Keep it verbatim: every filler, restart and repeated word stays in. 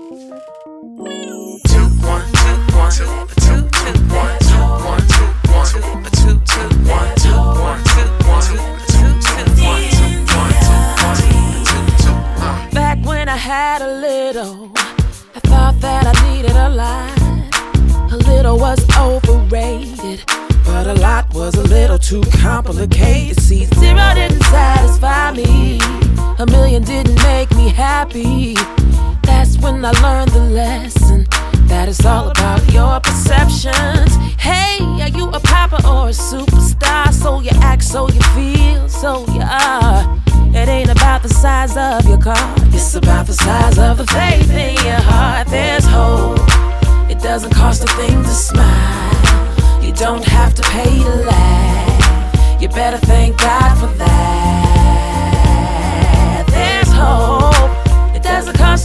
Two, one, two, one, two, two, two, one, two, one, two, one, two, two, two, one, two, one, two, one, two, two, two, one, two, one, two, two, two. Back when I had a little, I thought that I needed a lot. A little was overrated, but a lot was a little too complicated. See, zero didn't satisfy me, a million didn't make me happy. That's when I learned the lesson, that it's all about your perceptions. Hey, are you a popper or a superstar? So you act, so you feel, so you are. It ain't about the size of your car, it's about the size of the faith in your heart. There's hope, it doesn't cost a thing to smile. You don't have to pay to laugh, you better thank God for that. There's hope, it doesn't cost